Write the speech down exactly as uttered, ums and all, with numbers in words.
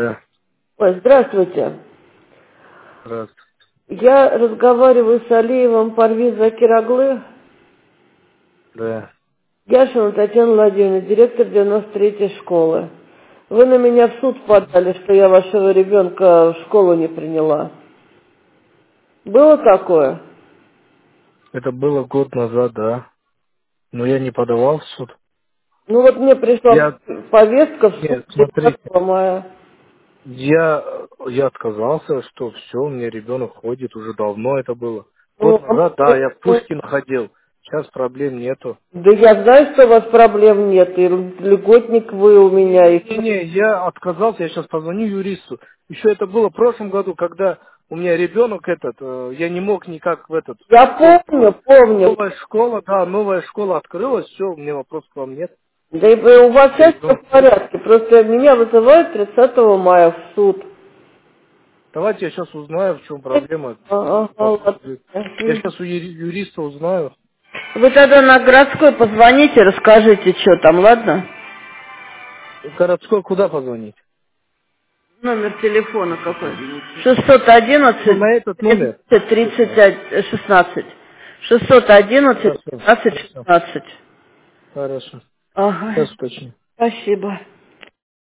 Да, Ой, здравствуйте. здравствуйте. Я разговариваю с Алиевым Парвиз Закир-оглы. Да. Яшина Татьяна Владимировна, директор девяносто третьей школы. Вы на меня в суд подали, что я вашего ребенка в школу не приняла. Было такое? Это было год назад, да. Но я не подавал в суд. Ну вот мне пришла Я, повестка в суд нет, смотрите, тридцатого мая. я, я отказался, что все, у меня ребенок ходит, уже давно это было. Ну, Год а назад, да, я в Пушкин ходил. Сейчас проблем нету. да я знаю, что у вас проблем нет, и льготник вы у меня, и Не-не-не, я отказался, я сейчас позвоню юристу. Еще это было в прошлом году, когда у меня ребенок этот, э, я не мог никак в этот, я школу. помню, помню. Новая школа, да, новая школа открылась, все, у меня вопросов к вам нет. Да и вы- у вас У меня сейчас все ребенок в ходит. порядке, просто меня вызывают тридцатого мая в суд. Давайте я сейчас узнаю, в чем проблема. А, ага, Вопрос ладно. будет. Я сейчас у юри- юриста узнаю. Вы тогда на городской позвоните, расскажите, что там, ладно? Городской куда позвонить? Номер телефона какой? шестьсот Ну, одиннадцать на этот номер. тридцать тридцать шестнадцать. шестьсот одиннадцать Хорошо, тринадцать хорошо, шестнадцать. хорошо. Ага, Сейчас уточню. спасибо.